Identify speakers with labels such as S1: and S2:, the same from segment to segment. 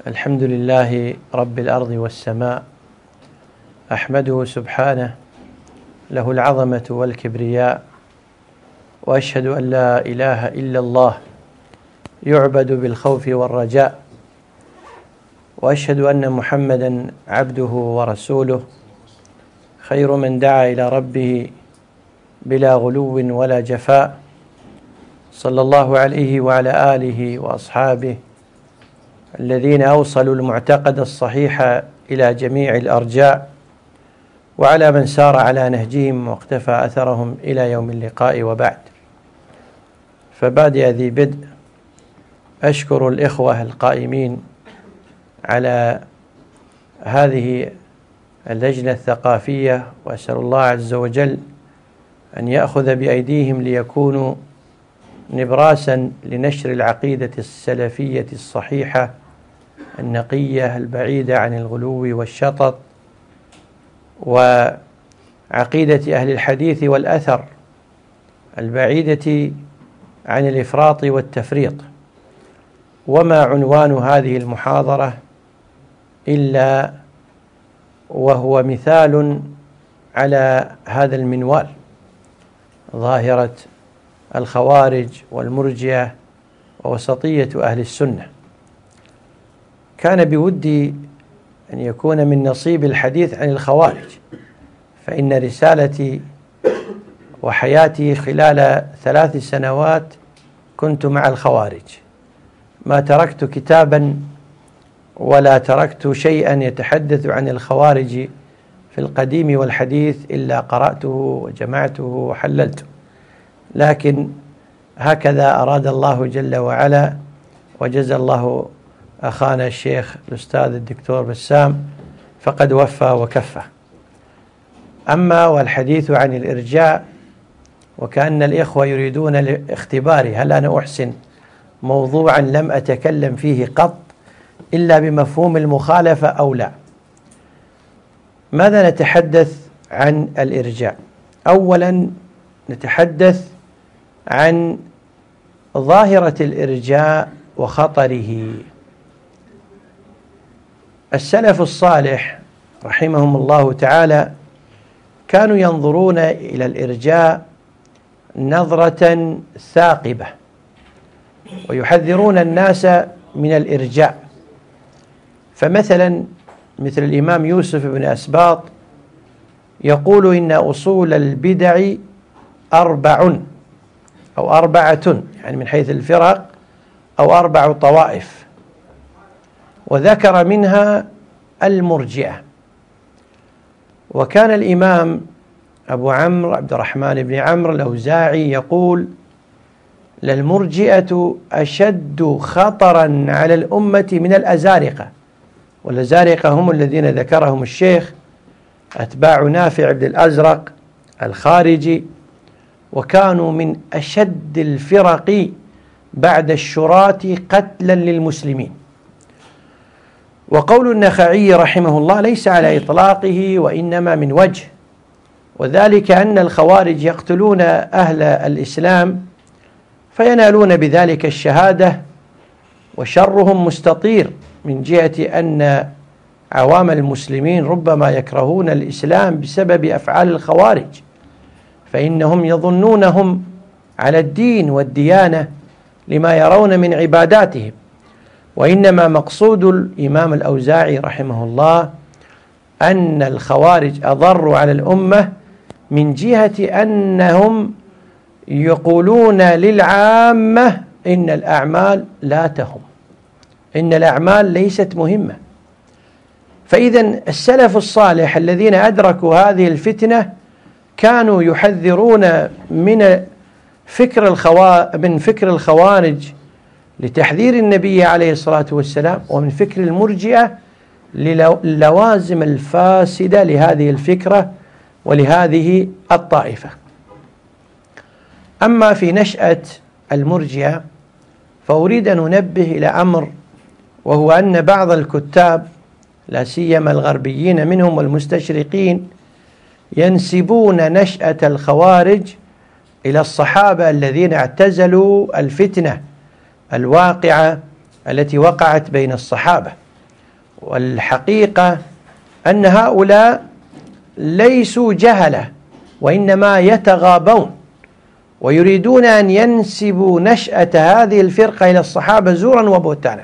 S1: الحمد لله رب الأرض والسماء، أحمده سبحانه له العظمة والكبرياء، وأشهد أن لا إله إلا الله يعبد بالخوف والرجاء، وأشهد أن محمدا عبده ورسوله خير من دعا إلى ربه بلا غلو ولا جفاء، صلى الله عليه وعلى آله وأصحابه الذين أوصلوا المعتقد الصحيح إلى جميع الأرجاء، وعلى من سار على نهجهم واقتفى أثرهم إلى يوم اللقاء. وبعد، فبادئ ذي بدء أشكر الإخوة القائمين على هذه اللجنة الثقافية، وأسأل الله عز وجل أن يأخذ بأيديهم ليكونوا نبراسا لنشر العقيدة السلفية الصحيحة النقية البعيدة عن الغلو والشطط، وعقيدة أهل الحديث والأثر البعيدة عن الإفراط والتفريط. وما عنوان هذه المحاضرة إلا وهو مثال على هذا المنوال، ظاهرة الخوارج والمرجئة ووسطية أهل السنة. كان بودي أن يكون من نصيب الحديث عن الخوارج، فإن رسالتي وحياتي خلال 3 سنوات كنت مع الخوارج، ما تركت كتابا ولا تركت شيئا يتحدث عن الخوارج في القديم والحديث إلا قرأته وجمعته وحللته، لكن هكذا أراد الله جل وعلا، وجزى الله أخانا الشيخ الأستاذ الدكتور بسام فقد وفى وكفى. أما والحديث عن الإرجاء، وكأن الإخوة يريدون اختباري هل أنا أحسن موضوعا لم أتكلم فيه قط إلا بمفهوم المخالفة أو لا. ماذا نتحدث عن الإرجاء؟ أولا نتحدث عن ظاهرة الإرجاء وخطره. السلف الصالح رحمهم الله تعالى كانوا ينظرون إلى الإرجاء نظرة ثاقبة، ويحذرون الناس من الإرجاء. فمثلا مثل الإمام يوسف بن أسباط يقول إن أصول البدع 4 أو 4، يعني من حيث الفرق، أو 4 طوائف، وذكر منها المرجئة. وكان الإمام أبو عمرو عبد الرحمن بن عمرو الأوزاعي يقول: للمرجئة أشد خطرا على الأمة من الأزارقة. والأزارقة هم الذين ذكرهم الشيخ، أتباع نافع بن الأزرق الخارجي، وكانوا من أشد الفرق بعد الشراة قتلا للمسلمين. وقول النخعي رحمه الله ليس على إطلاقه، وإنما من وجه، وذلك أن الخوارج يقتلون أهل الإسلام فينالون بذلك الشهادة، وشرهم مستطير من جهة أن عوام المسلمين ربما يكرهون الإسلام بسبب أفعال الخوارج، فإنهم يظنونهم على الدين والديانة لما يرون من عباداتهم. وإنما مقصود الإمام الأوزاعي رحمه الله أن الخوارج أضروا على الأمة من جهة أنهم يقولون للعامة إن الأعمال لا تهم، إن الأعمال ليست مهمة. فإذا السلف الصالح الذين أدركوا هذه الفتنة كانوا يحذرون من فكر الخوارج لتحذير النبي عليه الصلاة والسلام، ومن فكر المرجئة للوازم الفاسدة لهذه الفكرة ولهذه الطائفة. أما في نشأة المرجئة فأريد أن أنبه إلى أمر، وهو أن بعض الكتاب لا سيما الغربيين منهم والمستشرقين ينسبون نشأة الخوارج إلى الصحابة الذين اعتزلوا الفتنة الواقعة التي وقعت بين الصحابة، والحقيقة أن هؤلاء ليسوا جهلة، وإنما يتغابون ويريدون أن ينسبوا نشأة هذه الفرقة إلى الصحابة زورا وبهتانا.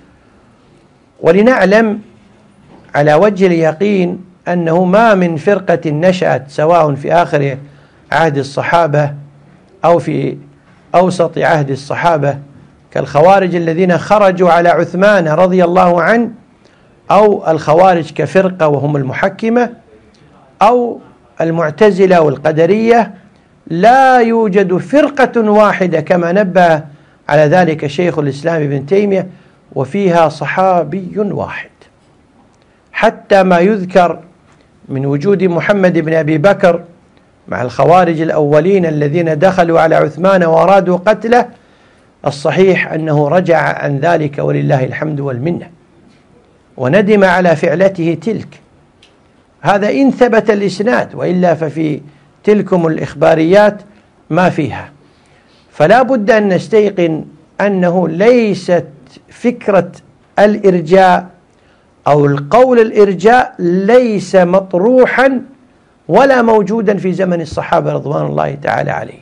S1: ولنعلم على وجه اليقين أنه ما من فرقة نشأت سواء في آخر عهد الصحابة أو في أوسط عهد الصحابة كالخوارج الذين خرجوا على عثمان رضي الله عنه، أو الخوارج كفرقة وهم المحكمة، أو المعتزلة والقدرية. لا يوجد فرقة واحدة كما نبه على ذلك شيخ الإسلام ابن تيمية وفيها صحابي واحد، حتى ما يذكر من وجود محمد بن أبي بكر مع الخوارج الأولين الذين دخلوا على عثمان وأرادوا قتله. الصحيح أنه رجع عن ذلك ولله الحمد والمنة، وندم على فعلته تلك. هذا إن ثبت الإسناد، وإلا ففي تلكم الإخباريات ما فيها. فلا بد أن نستيقن أنه ليست فكرة الإرجاء أو القول الإرجاء ليس مطروحا ولا موجودا في زمن الصحابة رضوان الله تعالى عليهم.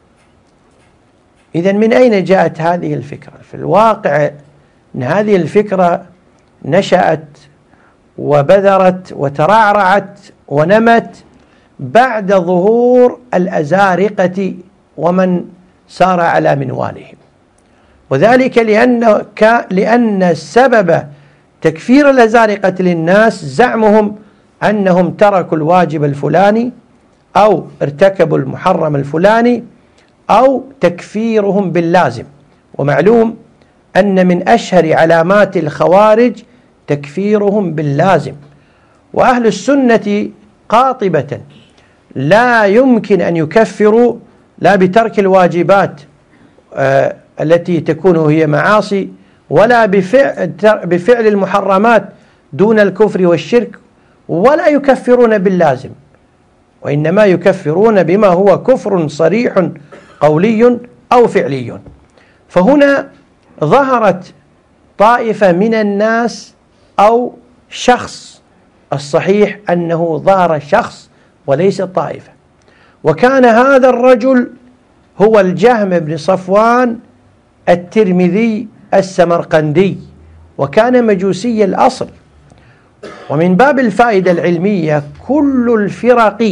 S1: إذن من أين جاءت هذه الفكرة؟ في الواقع أن هذه الفكرة نشأت وبذرت وترعرعت ونمت بعد ظهور الأزارقة ومن سار على منوالهم، وذلك لأن سبب تكفير الأزارقة للناس زعمهم أنهم تركوا الواجب الفلاني أو ارتكبوا المحرم الفلاني، أو تكفيرهم باللازم. ومعلوم أن من أشهر علامات الخوارج تكفيرهم باللازم، وأهل السنة قاطبة لا يمكن أن يكفروا لا بترك الواجبات التي تكون هي معاصي، ولا بفعل المحرمات دون الكفر والشرك، ولا يكفرون باللازم، وإنما يكفرون بما هو كفر صريح قولي أو فعلي. فهنا ظهرت طائفة من الناس أو شخص، الصحيح أنه ظهر شخص وليس طائفة، وكان هذا الرجل هو الجهم بن صفوان الترمذي السمرقندي، وكان مجوسي الأصل. ومن باب الفائدة العلمية كل الفرق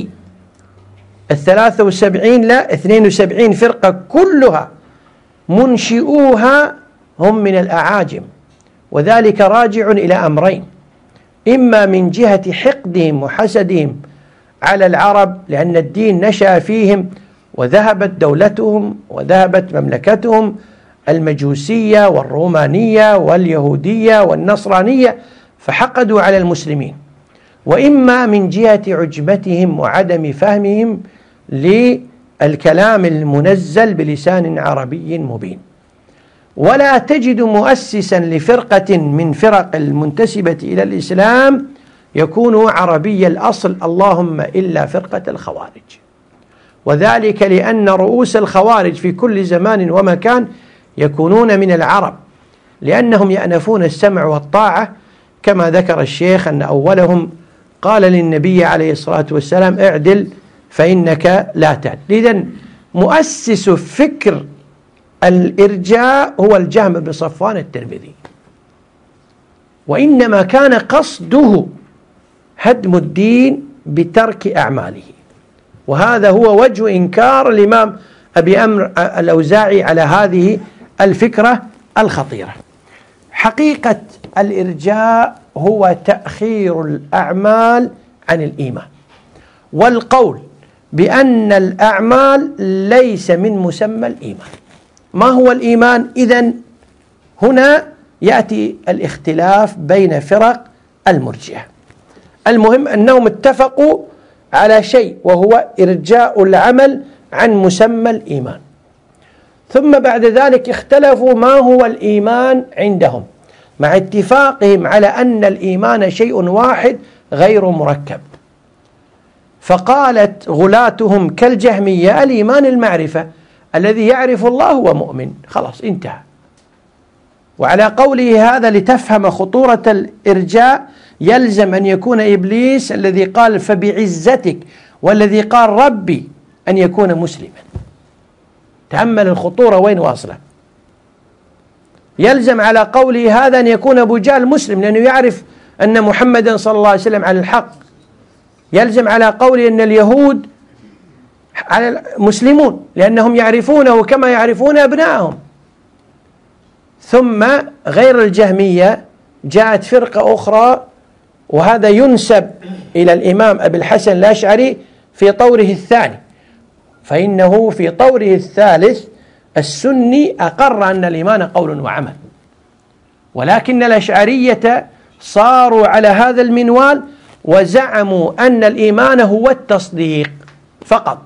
S1: 72 فرقة كلها منشئوها هم من الأعاجم، وذلك راجع إلى أمرين: إما من جهة حقدهم وحسدهم على العرب لأن الدين نشأ فيهم وذهبت دولتهم وذهبت مملكتهم المجوسية والرومانية واليهودية والنصرانية فحقدوا على المسلمين، وإما من جهة عجمتهم وعدم فهمهم للكلام المنزل بلسان عربي مبين. ولا تجد مؤسسا لفرقة من فرق المنتسبة إلى الإسلام يكون عربي الأصل، اللهم إلا فرقة الخوارج، وذلك لأن رؤوس الخوارج في كل زمان ومكان يكونون من العرب، لأنهم يأنفون السمع والطاعة، كما ذكر الشيخ أن أولهم قال للنبي عليه الصلاة والسلام: اعدل فإنك لا تعدل. إذن مؤسس فكر الإرجاء هو الجهم بن صفوان الترمذي، وإنما كان قصده هدم الدين بترك أعماله، وهذا هو وجه إنكار الإمام أبي أمر الأوزاعي على هذه الفكرة الخطيرة. حقيقة الإرجاء هو تأخير الأعمال عن الإيمان، والقول بأن الأعمال ليس من مسمى الإيمان. ما هو الإيمان؟ إذن هنا يأتي الاختلاف بين فرق المرجئة. المهم أنهم اتفقوا على شيء، وهو إرجاء العمل عن مسمى الإيمان، ثم بعد ذلك اختلفوا ما هو الإيمان عندهم، مع اتفاقهم على أن الإيمان شيء واحد غير مركب. فقالت غلاتهم كالجهمية: الإيمان المعرفة، الذي يعرف الله هو مؤمن، خلاص انتهى. وعلى قوله هذا لتفهم خطورة الإرجاء يلزم أن يكون إبليس الذي قال فبعزتك والذي قال ربي أن يكون مسلما. تأمل الخطورة وين واصلة. يلزم على قوله هذا أن يكون أبو جهل مسلم لأنه يعرف أن محمدا صلى الله عليه وسلم على الحق. يلزم على قوله أن اليهود مسلمون لأنهم يعرفونه كما يعرفون أبنائهم. ثم غير الجهمية جاءت فرقة أخرى، وهذا ينسب إلى الإمام أبي الحسن الأشعري في طوره الثاني، فإنه في طوره الثالث السني أقر أن الإيمان قول وعمل، ولكن الأشعرية صاروا على هذا المنوال وزعموا أن الإيمان هو التصديق فقط.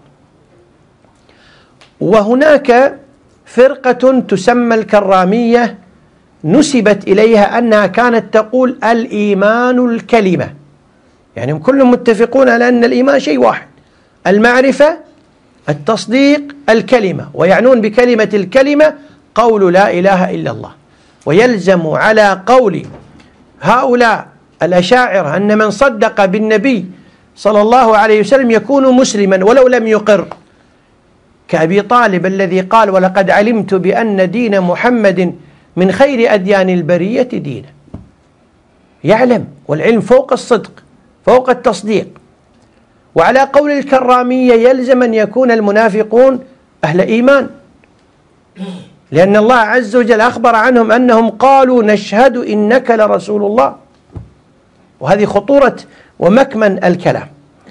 S1: وهناك فرقة تسمى الكرامية نسبت إليها أنها كانت تقول الإيمان الكلمة، يعني كلهم متفقون على أن الإيمان شيء واحد، المعرفة التصديق الكلمة، ويعنون بكلمة الكلمة قول لا إله إلا الله. ويلزم على قول هؤلاء الأشاعرة أن من صدق بالنبي صلى الله عليه وسلم يكون مسلما ولو لم يقر، كأبي طالب الذي قال ولقد علمت بأن دين محمد من خير أديان البرية دينا. يعلم، والعلم فوق الصدق فوق التصديق. وعلى قول الكرامية يلزم أن يكون المنافقون أهل إيمان، لأن الله عز وجل أخبر عنهم أنهم قالوا نشهد إنك لرسول الله، وهذه خطورة ومكمن الكلام.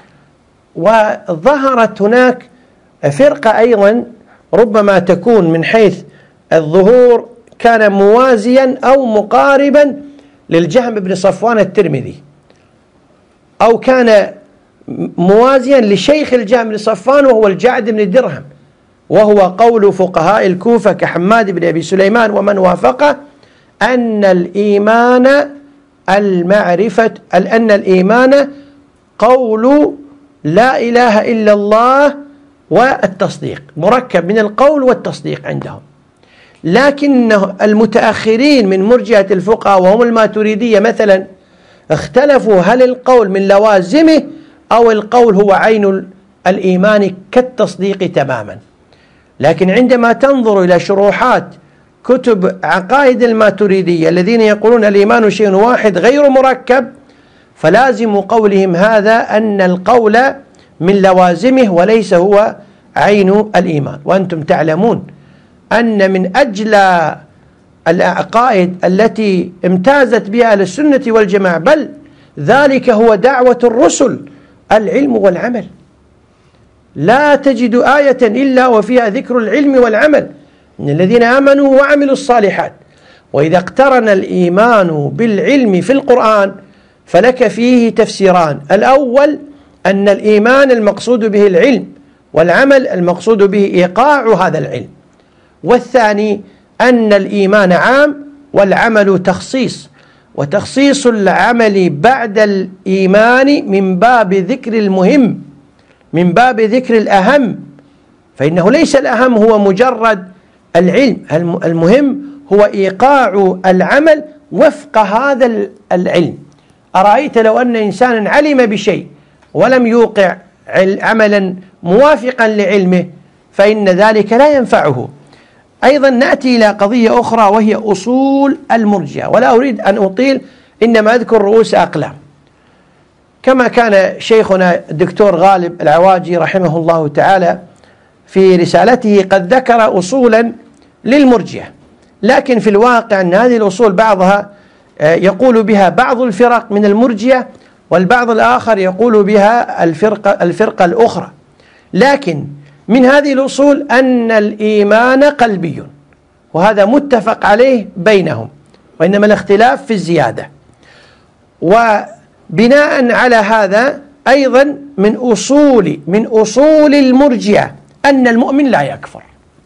S1: وظهرت هناك فرقة أيضا ربما تكون من حيث الظهور كان موازيا أو مقاربا للجهم بن صفوان الترمذي، أو كان موازيا لشيخ الجهم بن صفوان وهو الجعد بن درهم، وهو قول فقهاء الكوفة كحماد بن أبي سليمان ومن وافقه أن الإيمان المعرفة، أن الإيمان قول لا إله إلا الله والتصديق، مركب من القول والتصديق عندهم. لكن المتأخرين من مرجئة الفقهاء وهم الماتريدية مثلا اختلفوا هل القول من لوازمه أو القول هو عين الإيمان كالتصديق تماما. لكن عندما تنظر إلى شروحات كتب عقائد الماتريدية الذين يقولون الإيمان شيء واحد غير مركب، فلازم قولهم هذا أن القول من لوازمه وليس هو عين الإيمان. وأنتم تعلمون أن من أجل العقائد التي امتازت بها أهل السنة والجماعة، بل ذلك هو دعوة الرسل، العلم والعمل. لا تجد آية إلا وفيها ذكر العلم والعمل، من الذين آمنوا وعملوا الصالحات. وإذا اقترن الإيمان بالعلم في القرآن فلك فيه تفسيران: الأول أن الإيمان المقصود به العلم، والعمل المقصود به إيقاع هذا العلم. والثاني أن الإيمان عام والعمل تخصيص، وتخصيص العمل بعد الإيمان من باب ذكر المهم، من باب ذكر الأهم، فإنه ليس الأهم هو مجرد العلم، المهم هو إيقاع العمل وفق هذا العلم. أرأيت لو أن إنسانا علم بشيء ولم يوقع عملا موافقا لعلمه فإن ذلك لا ينفعه. أيضا نأتي إلى قضية أخرى وهي أصول المرجئة، ولا أريد أن أطيل، إنما أذكر رؤوس أقلام. كما كان شيخنا الدكتور غالب العواجي رحمه الله تعالى في رسالته قد ذكر أصولا للمرجئة، لكن في الواقع أن هذه الأصول بعضها يقول بها بعض الفرق من المرجئة، والبعض الآخر يقول بها الفرقة الأخرى. لكن من هذه الأصول أن الإيمان قلبي، وهذا متفق عليه بينهم، وإنما الاختلاف في الزيادة. وبناء على هذا أيضا من أصول المرجئة أن المؤمن لا يكفر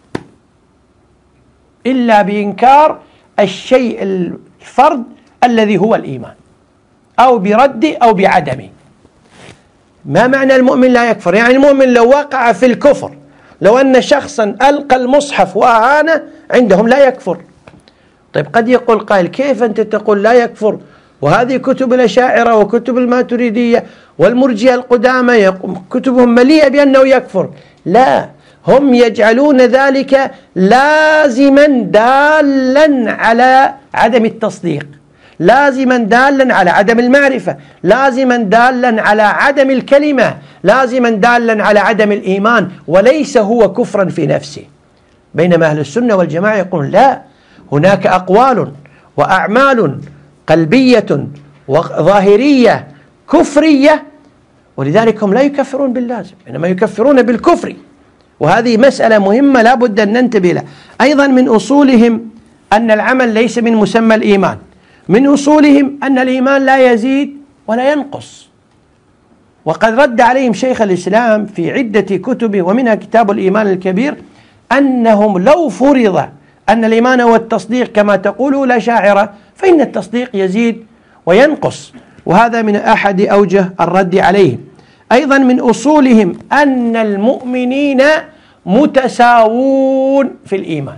S1: إلا بإنكار الشيء الفرد الذي هو الإيمان، أو برده أو بعدمه. ما معنى المؤمن لا يكفر؟ يعني المؤمن لو وقع في الكفر، لو أن شخصا ألقى المصحف وأعانه عندهم لا يكفر، طيب قد يقول قائل كيف أنت تقول لا يكفر وهذه كتب الأشاعرة وكتب الماتريدية والمرجئة القدامى كتبهم مليئة بأنه يكفر؟ لا، هم يجعلون ذلك لازما دالا على عدم التصديق، لازما دالا على عدم المعرفة، لازما دالا على عدم الكلمة، لازما دالا على عدم الإيمان، وليس هو كفرا في نفسه. بينما أهل السنة والجماعة يقولون لا، هناك أقوال وأعمال قلبية وظاهرية كفرية، ولذلك هم لا يكفرون باللازم، إنما يكفرون بالكفر. وهذه مسألة مهمة لا بد أن ننتبه لها. أيضا من أصولهم أن العمل ليس من مسمى الإيمان، من أصولهم أن الإيمان لا يزيد ولا ينقص، وقد رد عليهم شيخ الإسلام في عدة كتبه ومنها كتاب الإيمان الكبير أنهم لو فرض أن الإيمان هو التصديق كما تقول الأشاعرة فإن التصديق يزيد وينقص، وهذا من أحد أوجه الرد عليهم. أيضا من أصولهم أن المؤمنين متساوون في الإيمان،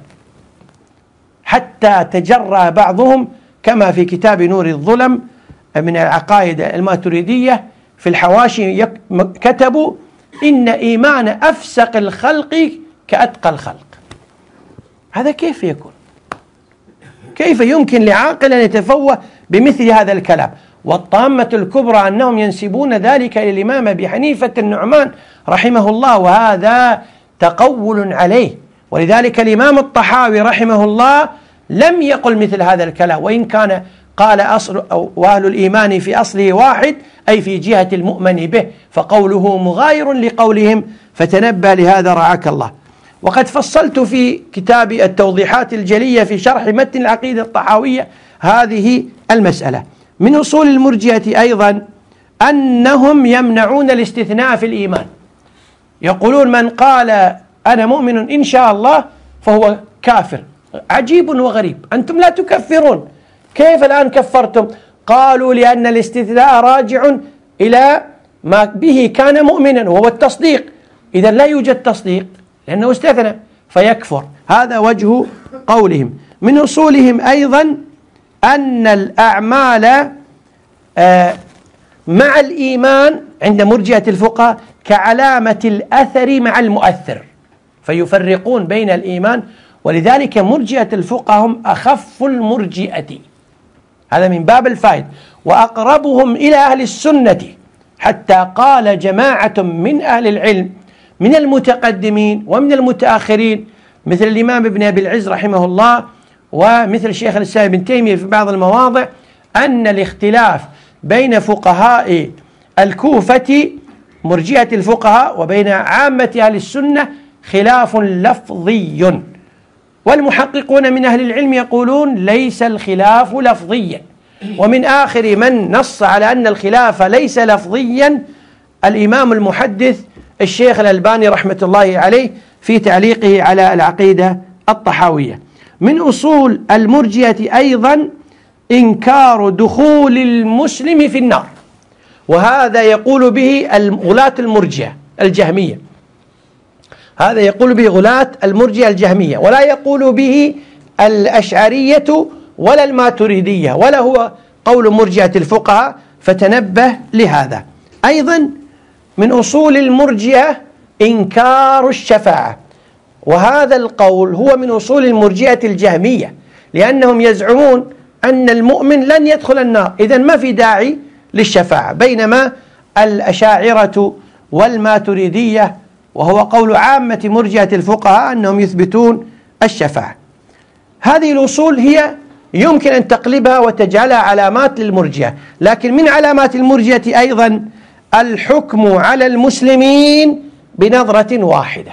S1: حتى تجرى بعضهم كما في كتاب نور الظلم من العقائد الماتريدية في الحواشي كتبوا إن إيمان أفسق الخلق كأتقى الخلق. هذا كيف يكون؟ كيف يمكن لعاقل أن يتفوه بمثل هذا الكلام؟ والطامة الكبرى أنهم ينسبون ذلك إلى الإمام أبي حنيفة النعمان رحمه الله، وهذا تقول عليه. ولذلك الإمام الطحاوي رحمه الله لم يقل مثل هذا الكلام، وإن كان قال وأهل الإيمان في أصله واحد، أي في جهة المؤمن به، فقوله مغاير لقولهم، فتنبه لهذا رعاك الله. وقد فصلت في كتاب التوضيحات الجلية في شرح متن العقيدة الطحاوية هذه المسألة. من أصول المرجئة أيضا أنهم يمنعون الاستثناء في الإيمان، يقولون من قال أنا مؤمن إن شاء الله فهو كافر. عجيب وغريب، أنتم لا تكفرون، كيف الآن كفرتم؟ قالوا لأن الاستثناء راجع إلى ما به كان مؤمنا وهو التصديق، إذا لا يوجد تصديق لأنه استثنى فيكفر. هذا وجه قولهم. من أصولهم أيضا أن الأعمال مع الإيمان عند مرجئة الفقهاء كعلامة الأثر مع المؤثر، فيفرقون بين الإيمان، ولذلك مرجئة الفقهاء هم أخف المرجئة، هذا من باب الفائدة، وأقربهم إلى أهل السنة، حتى قال جماعة من أهل العلم من المتقدمين ومن المتأخرين مثل الإمام ابن أبي العز رحمه الله ومثل الشيخ الإسلام ابن تيمية في بعض المواضع أن الاختلاف بين فقهاء الكوفة مرجئة الفقهاء وبين عامة أهل السنة خلاف لفظي، والمحققون من أهل العلم يقولون ليس الخلاف لفظيا. ومن آخر من نص على أن الخلاف ليس لفظيا الإمام المحدث الشيخ الألباني رحمة الله عليه في تعليقه على العقيدة الطحاوية. من أصول المرجئة أيضا إنكار دخول المسلم في النار، وهذا يقول به غلاة المرجئة الجهمية، هذا يقول به غلاة المرجئة الجهمية، ولا يقول به الأشعرية ولا الماتريدية، ولا هو قول مرجئة الفقهاء، فتنبه لهذا. أيضا من أصول المرجئة إنكار الشفاعة، وهذا القول هو من أصول المرجئة الجهمية، لأنهم يزعمون أن المؤمن لن يدخل النار، إذن ما في داعي للشفاعة، بينما الأشاعرة والماتريدية وهو قول عامة مرجئة الفقهاء أنهم يثبتون الشفاعة. هذه الأصول هي يمكن أن تقلبها وتجعلها علامات للمرجئة، لكن من علامات المرجئة أيضا الحكم على المسلمين بنظرة واحدة،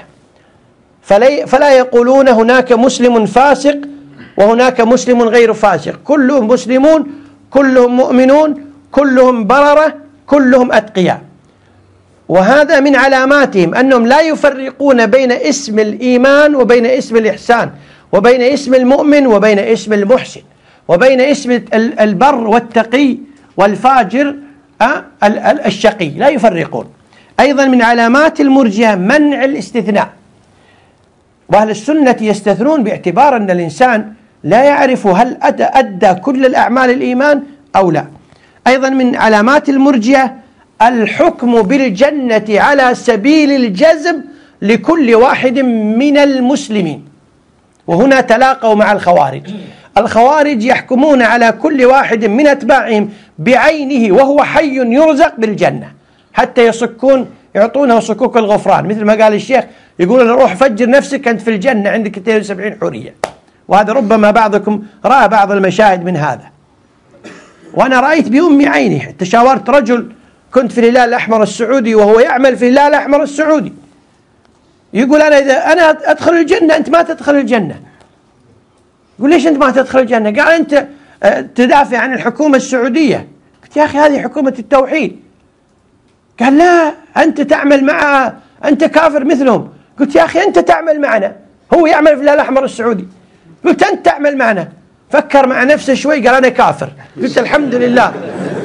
S1: فلا يقولون هناك مسلم فاسق وهناك مسلم غير فاسق، كلهم مسلمون، كلهم مؤمنون، كلهم بررة، كلهم أتقياء. وهذا من علاماتهم أنهم لا يفرقون بين اسم الإيمان وبين اسم الإحسان، وبين اسم المؤمن وبين اسم المحسن، وبين اسم البر والتقي والفاجر الشقي، لا يفرقون. أيضا من علامات المرجئة منع الاستثناء، وأهل السنة يستثنون باعتبار أن الإنسان لا يعرف هل أدى كل الأعمال الإيمان أو لا. أيضا من علامات المرجئة الحكم بالجنة على سبيل الجزم لكل واحد من المسلمين، وهنا تلاقوا مع الخوارج. الخوارج يحكمون على كل واحد من أتباعهم بعينه وهو حي يرزق بالجنة، حتى يعطونه صكوك الغفران، مثل ما قال الشيخ، يقول روح فجر نفسك أنت في الجنة عندك 72 حورية. وهذا ربما بعضكم رأى بعض المشاهد من هذا، وأنا رأيت بأم عيني. تشاورت رجل كنت في الهلال الأحمر السعودي وهو يعمل في الهلال الأحمر السعودي، يقول إذا أنا أدخل الجنة أنت ما تدخل الجنة. يقول ليش أنت ما تدخل الجنة؟ قال أنت تدافع عن الحكومة السعودية. قلت يا أخي هذه حكومة التوحيد. قال لا أنت تعمل معها، أنت كافر مثلهم. قلت يا أخي أنت تعمل معنا، هو يعمل في الهلال الأحمر السعودي. قلت أنت تعمل معنا. فكر مع نفسه شوي قال أنا كافر. قلت الحمد لله،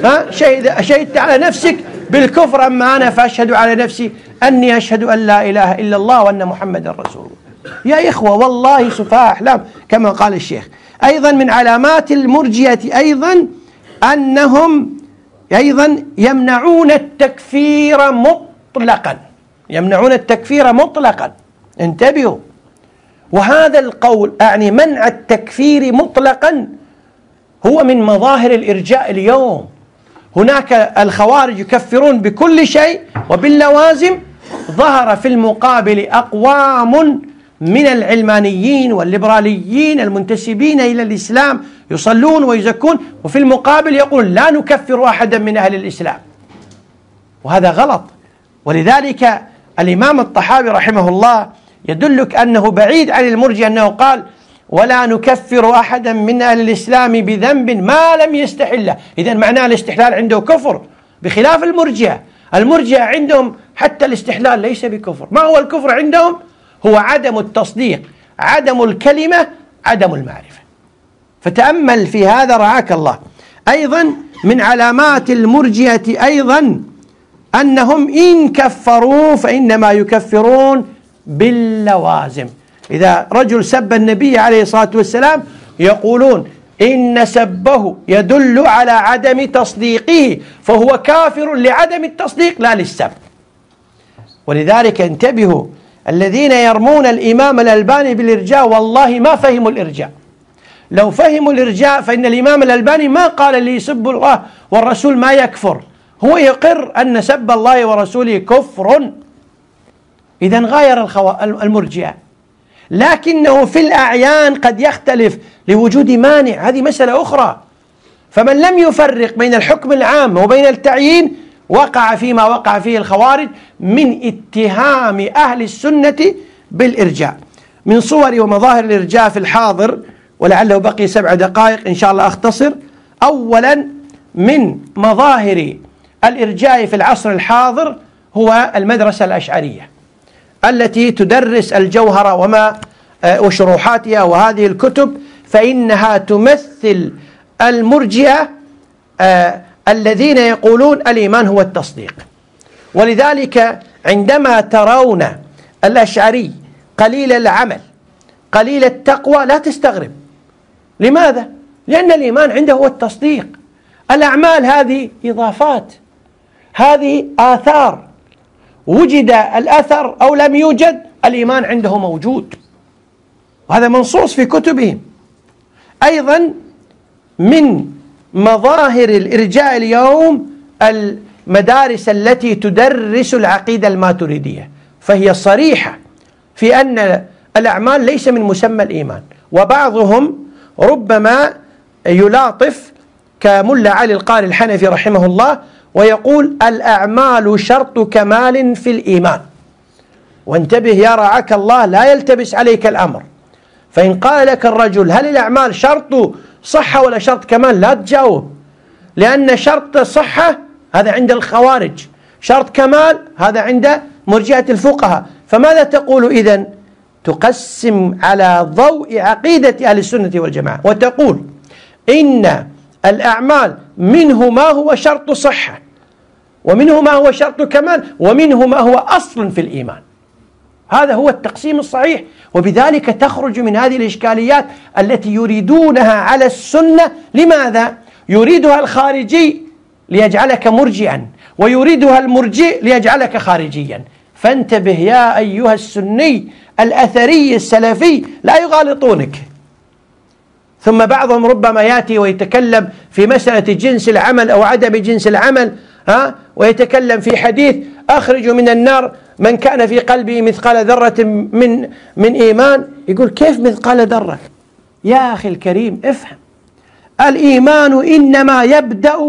S1: شهدت على نفسك بالكفر، أما أنا فأشهد على نفسي أني أشهد أن لا إله إلا الله وأن محمد رسول الله. يا إخوة والله سفاهاء أحلام كما قال الشيخ. أيضا من علامات المرجئة أيضا أنهم أيضا يمنعون التكفير مطلقا، يمنعون التكفير مطلقا. انتبهوا، وهذا القول أعني منع التكفير مطلقا هو من مظاهر الإرجاء اليوم. هناك الخوارج يكفرون بكل شيء وباللوازم، ظهر في المقابل أقوام من العلمانيين والليبراليين المنتسبين إلى الإسلام يصلون ويزكون، وفي المقابل يقول لا نكفر أحدا من أهل الإسلام، وهذا غلط. ولذلك الإمام الطحاوي رحمه الله يدلك أنه بعيد عن المرجئة، أنه قال ولا نكفر أحدا من أهل الإسلام بذنب ما لم يستحله. إذن معناه الاستحلال عنده كفر، بخلاف المرجئة. المرجئة عندهم حتى الاستحلال ليس بكفر. ما هو الكفر عندهم؟ هو عدم التصديق، عدم الكلمة، عدم المعرفة. فتأمل في هذا رعاك الله. أيضا من علامات المرجئة أيضا أنهم إن كفروا فإنما يكفرون باللوازم. إذا رجل سب النبي عليه الصلاة والسلام يقولون إن سبه يدل على عدم تصديقه، فهو كافر لعدم التصديق لا للسب. ولذلك انتبهوا، الذين يرمون الإمام الألباني بالإرجاء والله ما فهموا الإرجاء. لو فهموا الإرجاء فإن الإمام الألباني ما قال اللي يسب الله والرسول ما يكفر، هو يقر أن سب الله ورسوله كفر. إذن غاير المرجئة، لكنه في الأعيان قد يختلف لوجود مانع، هذه مسألة أخرى. فمن لم يفرق بين الحكم العام وبين التعيين وقع فيما وقع فيه الخوارج من اتهام أهل السنة بالإرجاء. من صور ومظاهر الإرجاء في الحاضر، ولعله بقي 7 دقائق إن شاء الله أختصر. أولا من مظاهر الإرجاء في العصر الحاضر هو المدرسة الأشعرية التي تدرس الجوهرة وشروحاتها وهذه الكتب، فإنها تمثل المرجئة الذين يقولون الإيمان هو التصديق. ولذلك عندما ترون الأشعري قليل العمل قليل التقوى لا تستغرب. لماذا؟ لأن الإيمان عنده هو التصديق. الأعمال هذه إضافات، هذه آثار، وجد الأثر أو لم يوجد الإيمان عنده موجود، وهذا منصوص في كتبهم. أيضا من مظاهر الإرجاء اليوم المدارس التي تدرس العقيدة الماتريدية، فهي صريحة في أن الأعمال ليس من مسمى الإيمان، وبعضهم ربما يلاطف كملا علي القاري الحنفي رحمه الله ويقول الأعمال شرط كمال في الإيمان. وانتبه يا رعاك الله، لا يلتبس عليك الأمر، فإن قال لك الرجل هل الأعمال شرط صحة ولا شرط كمال، لا تجاوب، لأن شرط صحة هذا عند الخوارج، شرط كمال هذا عند مرجئة الفقهاء. فماذا تقول إذن؟ تقسم على ضوء عقيدة أهل السنة والجماعة وتقول إن الأعمال منه ما هو شرط صحة، ومنه ما هو شرط كمال، ومنه ما هو أصل في الإيمان. هذا هو التقسيم الصحيح. وبذلك تخرج من هذه الإشكاليات التي يريدونها على السنة. لماذا؟ يريدها الخارجي ليجعلك مرجئا، ويريدها المرجئ ليجعلك خارجيا. فانتبه يا أيها السني الأثري السلفي، لا يغالطونك. ثم بعضهم ربما يأتي ويتكلم في مسألة جنس العمل أو عدم جنس العمل، ويتكلم في حديث أخرج من النار من كان في قلبه مثقال ذرة من إيمان. يقول كيف مثقال ذرة؟ يا أخي الكريم افهم، الإيمان إنما يبدأ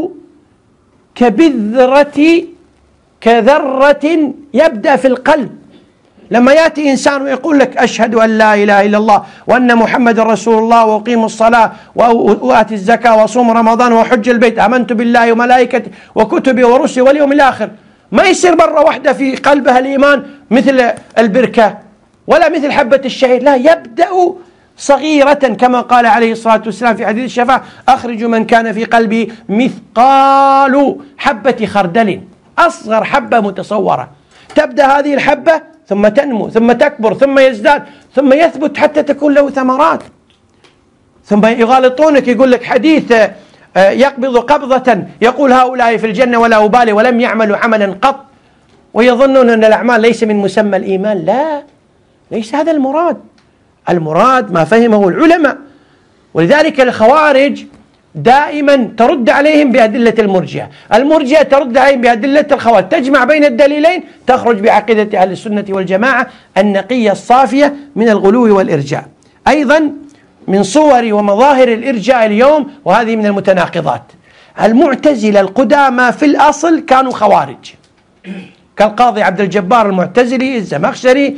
S1: كذرة يبدأ في القلب. لما يأتي إنسان ويقول لك أشهد أن لا إله إلا الله وأن محمد رسول الله وأقيم الصلاة وآتي الزكاة وأصوم رمضان وحج البيت، آمنت بالله وملائكته وكتبه ورسله واليوم الآخر، ما يصير مرة واحدة في قلبها الإيمان مثل البركة ولا مثل حبة الشعير، لا، يبدأ صغيرة كما قال عليه الصلاة والسلام في حديث الشفاعة: أخرج من كان في قلبه مثقال حبة خردل، أصغر حبة متصورة. تبدأ هذه الحبة ثم تنمو ثم تكبر ثم يزداد ثم يثبت حتى تكون له ثمرات. ثم يغالطونك، يقول لك حديث يقبض قبضة يقول هؤلاء في الجنة ولا أبالي، ولم يعملوا عملا قط، ويظنون أن الأعمال ليس من مسمى الإيمان. لا، ليس هذا المراد. المراد ما فهمه العلماء. ولذلك الخوارج دائما ترد عليهم بأدلة المرجئة، المرجئة ترد عليهم بأدلة الخوارج، تجمع بين الدليلين تخرج بعقيدة أهل السنة والجماعة النقية الصافية من الغلو والإرجاء. أيضا من صور ومظاهر الإرجاء اليوم، وهذه من المتناقضات، المعتزلة القدامى في الأصل كانوا خوارج، كالقاضي عبد الجبار المعتزلي، الزمخشري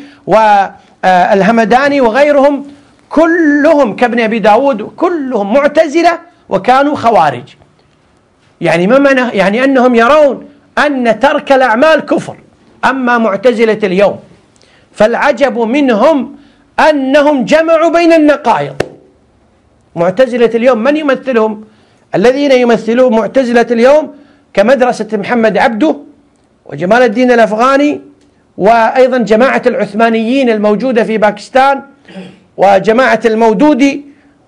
S1: والهمداني وغيرهم، كلهم كابن أبي داود، كلهم معتزلة وكانوا خوارج. يعني ما معنى؟ يعني أنهم يرون أن ترك الأعمال كفر. أما معتزلة اليوم فالعجب منهم أنهم جمعوا بين النقائض. معتزلة اليوم من يمثلهم؟ الذين يمثلون معتزلة اليوم كمدرسة محمد عبده وجمال الدين الأفغاني، وأيضا جماعة العثمانيين الموجودة في باكستان، وجماعة المودودي،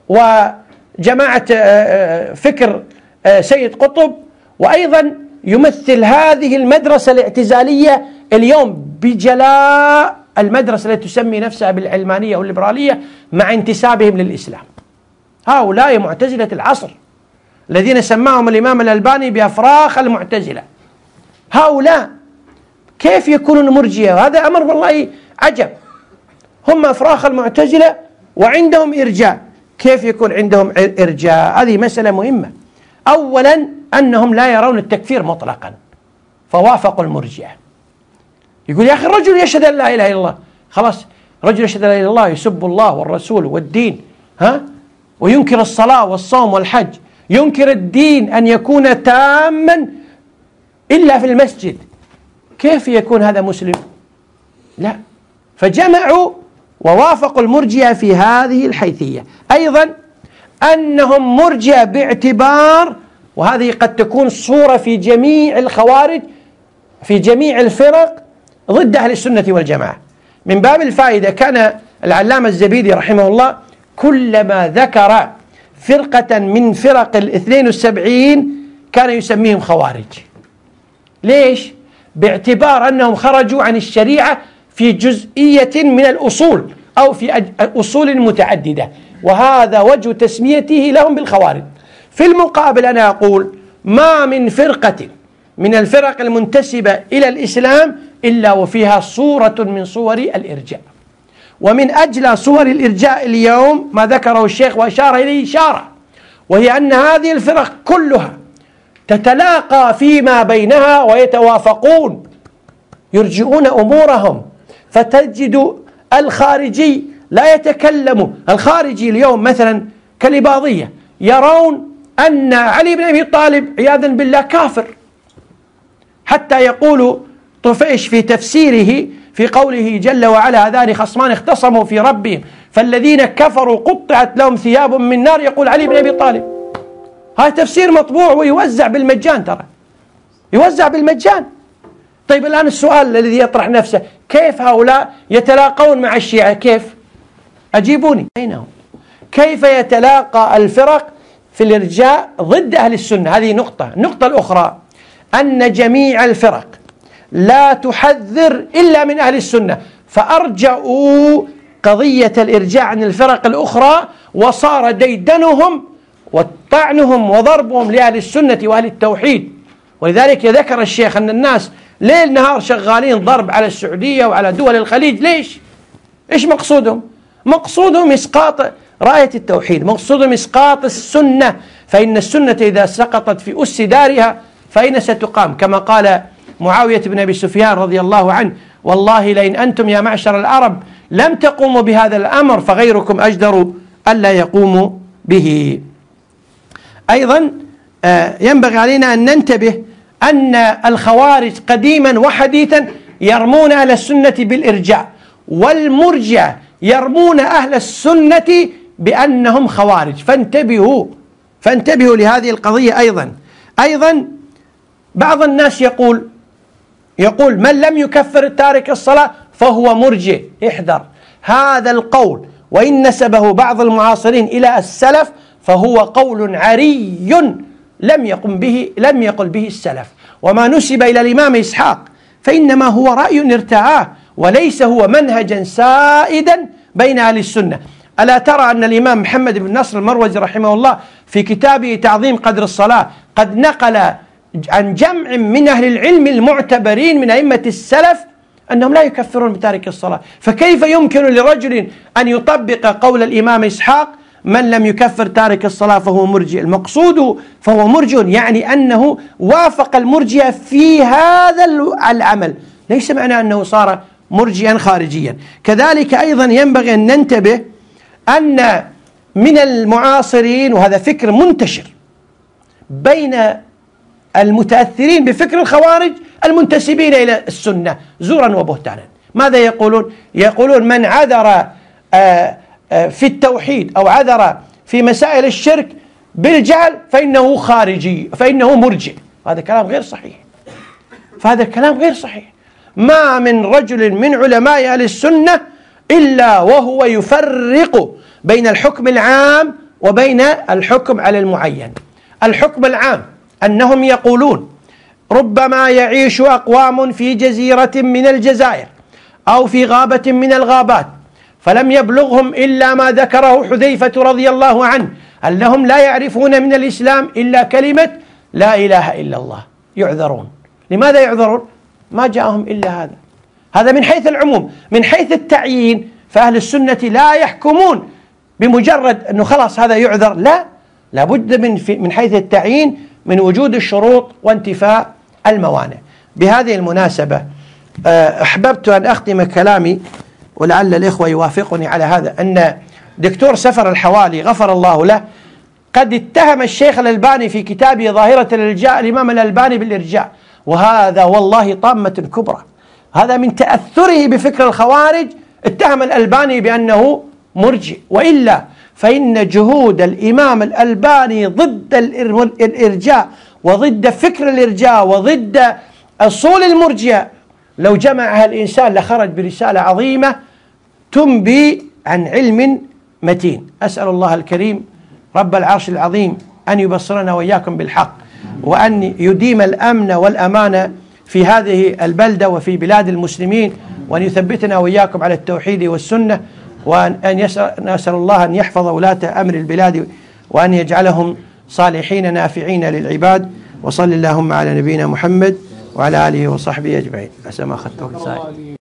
S1: وجماعة فكر سيد قطب. وأيضا يمثل هذه المدرسة الاعتزالية اليوم بجلاء المدرسة التي تسمي نفسها بالعلمانية والليبرالية مع انتسابهم للإسلام. هؤلاء معتزلة العصر الذين سماهم الإمام الألباني بأفراخ المعتزلة. هؤلاء كيف يكونون مرجئة؟ هذا أمر والله عجب. هم أفراخ المعتزلة وعندهم إرجاء، كيف يكون عندهم إرجاء؟ هذه مسألة مهمة. أولا أنهم لا يرون التكفير مطلقا، فوافقوا المرجئة. يقول يا أخي الرجل يشهد أن لا إله إلا الله، خلاص رجل يشهد أن لا إله إلا الله يسب الله والرسول والدين، وينكر الصلاة والصوم والحج، ينكر الدين أن يكون تاما إلا في المسجد، كيف يكون هذا مسلم؟ لا. فجمعوا ووافقوا المرجئة في هذه الحيثية. أيضا أنهم مرجئة باعتبار، وهذه قد تكون صورة في جميع الخوارج في جميع الفرق ضد أهل السنة والجماعة. من باب الفائدة كان العلامة الزبيدي رحمه الله كلما ذكر فرقة من فرق 72 كان يسميهم خوارج. ليش؟ باعتبار أنهم خرجوا عن الشريعة في جزئية من الأصول أو في أصول متعددة، وهذا وجه تسميته لهم بالخوارج. في المقابل أنا أقول ما من فرقة من الفرق المنتسبة إلى الإسلام إلا وفيها صورة من صور الإرجاء. ومن أجل صور الإرجاء اليوم ما ذكره الشيخ وأشار إليه إشارة، وهي أن هذه الفرق كلها تتلاقى فيما بينها ويتوافقون، يرجئون أمورهم. فتجد الخارجي لا يتكلم. الخارجي اليوم مثلا كالإباضية يرون أن علي بن أبي طالب عياذا بالله كافر، حتى يقول طفيش في تفسيره في قوله جل وعلا هذان خصمان اختصموا في ربهم فالذين كفروا قطعت لهم ثياب من نار، يقول علي بن أبي طالب. هذا تفسير مطبوع ويوزع بالمجان، ترى يوزع بالمجان. طيب الآن السؤال الذي يطرح نفسه، كيف هؤلاء يتلاقون مع الشيعة؟ كيف؟ أجيبوني، أين هم؟ كيف يتلاقى الفرق في الإرجاء ضد أهل السنة؟ هذه نقطة. النقطة الأخرى أن جميع الفرق لا تحذر إلا من أهل السنة، فأرجعوا قضية الإرجاء عن الفرق الأخرى، وصار ديدنهم وطعنهم وضربهم لأهل السنة وأهل التوحيد. ولذلك ذكر الشيخ أن الناس ليل نهار شغالين ضرب على السعودية وعلى دول الخليج. ليش؟ إيش مقصودهم؟ مقصودهم إسقاط راية التوحيد، مقصودهم إسقاط السنة، فإن السنة إذا سقطت في أس دارها فأين ستقام؟ كما قال معاوية بن أبي سفيان رضي الله عنه: والله لئن أنتم يا معشر العرب لم تقوموا بهذا الأمر فغيركم أجدر ألا يقوموا به. أيضا ينبغي علينا أن ننتبه أن الخوارج قديما وحديثا يرمون أهل السنة بالإرجاء، والمرجئة يرمون أهل السنة بأنهم خوارج، فانتبهوا لهذه القضية. أيضا بعض الناس يقول من لم يكفر تارك الصلاة فهو مرجئ. احذر هذا القول، وإن نسبه بعض المعاصرين إلى السلف فهو قول عري لم يقل به السلف. وما نسب إلى الإمام إسحاق فإنما هو رأي ارتعاه، وليس هو منهجا سائدا بين أهل السنة. ألا ترى أن الإمام محمد بن نصر المروزي رحمه الله في كتابه تعظيم قدر الصلاة قد نقل عن جمع من أهل العلم المعتبرين من أئمة السلف أنهم لا يكفرون بتارك الصلاة. فكيف يمكن لرجل أن يطبق قول الإمام إسحاق من لم يكفر تارك الصلاة فهو مرجئ؟ المقصود فهو مرجئ يعني أنه وافق المرجئة في هذا العمل، ليس معنى أنه صار مرجئا خارجيا. كذلك أيضا ينبغي أن ننتبه أن من المعاصرين، وهذا فكر منتشر بين المتأثرين بفكر الخوارج المنتسبين إلى السنة زورا وبهتانا، ماذا يقولون؟ يقولون من عذر في التوحيد أو عذر في مسائل الشرك بالجهل فإنه خارجي، فإنه مرجئ. هذا كلام غير صحيح. ما من رجل من علماء أهل السنة إلا وهو يفرق بين الحكم العام وبين الحكم على المعين. الحكم العام أنهم يقولون ربما يعيش أقوام في جزيرة من الجزائر أو في غابة من الغابات فلم يبلغهم إلا ما ذكره حذيفة رضي الله عنه أنهم لا يعرفون من الإسلام إلا كلمة لا إله إلا الله، يعذرون. لماذا يعذرون؟ ما جاءهم إلا هذا من حيث العموم. من حيث التعيين فأهل السنة لا يحكمون بمجرد أنه خلاص هذا يعذر، لا، لابد من حيث التعيين من وجود الشروط وانتفاء الموانع. بهذه المناسبة أحببت أن أختم كلامي، ولعل الإخوة يوافقني على هذا، أن دكتور سفر الحوالي غفر الله له قد اتهم الشيخ الألباني في كتابه ظاهرة الإرجاء الإمام الألباني بالإرجاء، وهذا والله طامة كبرى. هذا من تأثره بفكر الخوارج اتهم الألباني بأنه مرجئ، وإلا فإن جهود الإمام الألباني ضد الإرجاء وضد فكر الإرجاء وضد أصول المرجئة لو جمعها الإنسان لخرج برسالة عظيمة تنبي عن علم متين. أسأل الله الكريم رب العرش العظيم أن يبصرنا وإياكم بالحق، وأن يديم الأمن والأمان في هذه البلدة وفي بلاد المسلمين، وأن يثبتنا وإياكم على التوحيد والسنة، وأن نسأل الله أن يحفظ ولاة أمر البلاد وأن يجعلهم صالحين نافعين للعباد. وصل اللهم على نبينا محمد وعلى آله وصحبه أجمعين. أسمع خطوك